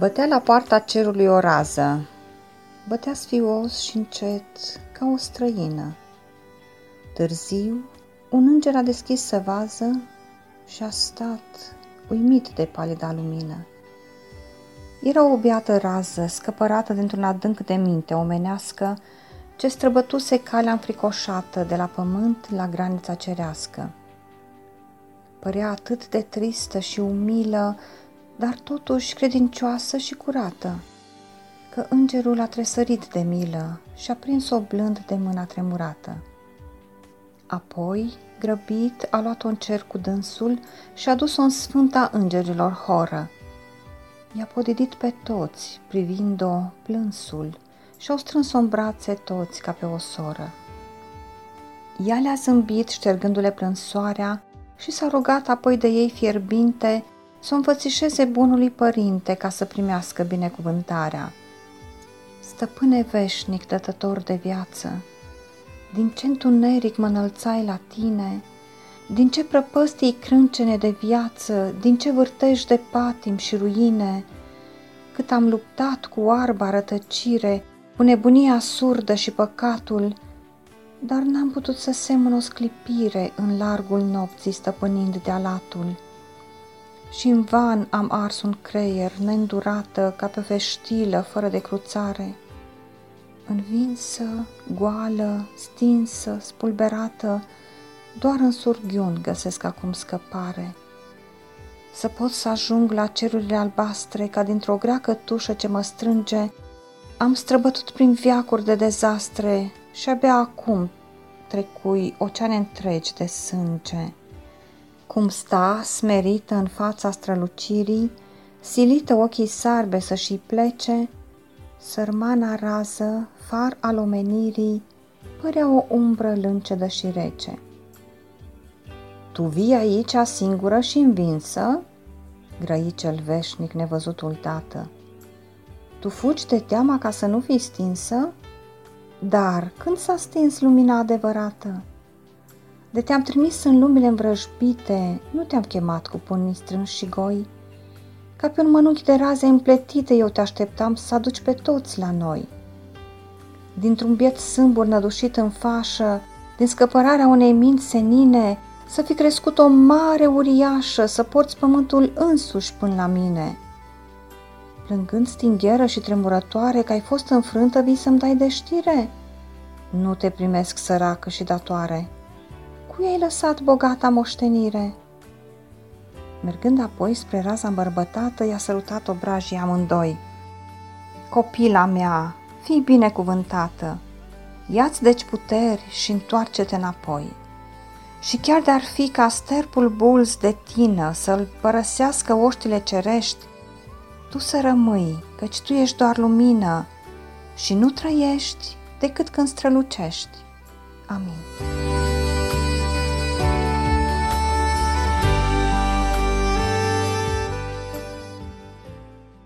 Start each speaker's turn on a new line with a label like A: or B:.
A: Bătea la poarta cerului o rază, bătea sfios și încet, ca o străină. Târziu, un înger a deschis săvază și a stat, uimit de palida lumină. Era o beată rază, scăpărată dintr-un adânc de minte omenească, ce străbătuse calea înfricoșată de la pământ la granița cerească. Părea atât de tristă și umilă, dar totuși credincioasă și curată, că îngerul a tresărit de milă și a prins-o blând de mâna tremurată. Apoi, grăbit, a luat-o în cer cu dânsul și a dus-o în sfânta îngerilor horă. I-a podidit pe toți, privind-o plânsul, și-au strâns-o în brațe toți ca pe o soră. Ea le-a zâmbit, ștergându-le plânsoarea, și s-a rugat apoi de ei fierbinte să o înfățișeze bunului părinte ca să primească binecuvântarea. Stăpâne veșnic, dătător de viață, din ce întuneric mă înălțai la tine, din ce prăpăstii crâncene de viață, din ce vârtej de patim și ruine, cât am luptat cu oarba rătăcire, cu nebunia surdă și păcatul, dar n-am putut să semăn o sclipire în largul nopții stăpânind de alatul. Și în van am ars un creier neîndurată ca pe veștilă fără de cruțare. Învinsă, goală, stinsă, spulberată, doar în surghiun găsesc acum scăpare. Să pot să ajung la cerurile albastre ca dintr-o grea cătușă ce mă strânge, am străbătut prin veacuri de dezastre și abia acum trecui oceane întregi de sânge. Cum sta, smerită în fața strălucirii, silită ochii sarbe să-și plece, sărmana rază, far al omenirii, părea o umbră lâncedă și rece. Tu vii aici singură și învinsă? Grăi cel veșnic nevăzutul tată. Tu fugi de teama ca să nu fii stinsă? Dar când s-a stins lumina adevărată? De te-am trimis în lumile învrăjbite, nu te-am chemat cu pumnii strânși și goi. Ca pe un mănunchi de raze împletite eu te așteptam să aduci pe toți la noi. Dintr-un biet sâmbur nădușit în fașă, din scăpărarea unei minți senine, să fi crescut o mare uriașă, să porți pământul însuși până la mine. Plângând stingheră și tremurătoare că ai fost înfrântă, vii să-mi dai de știre? Nu te primesc, săracă și datoare. Cui ai lăsat bogata moștenire? Mergând apoi spre raza îmbărbătată, i-a sărutat obrajii amândoi. Copila mea, fii binecuvântată, ia-ți deci puteri și întoarce-te înapoi. Și chiar de-ar fi ca sterpul bulz de tină să-l părăsească oștile cerești, tu să rămâi, căci tu ești doar lumină și nu trăiești decât când strălucești. Amin.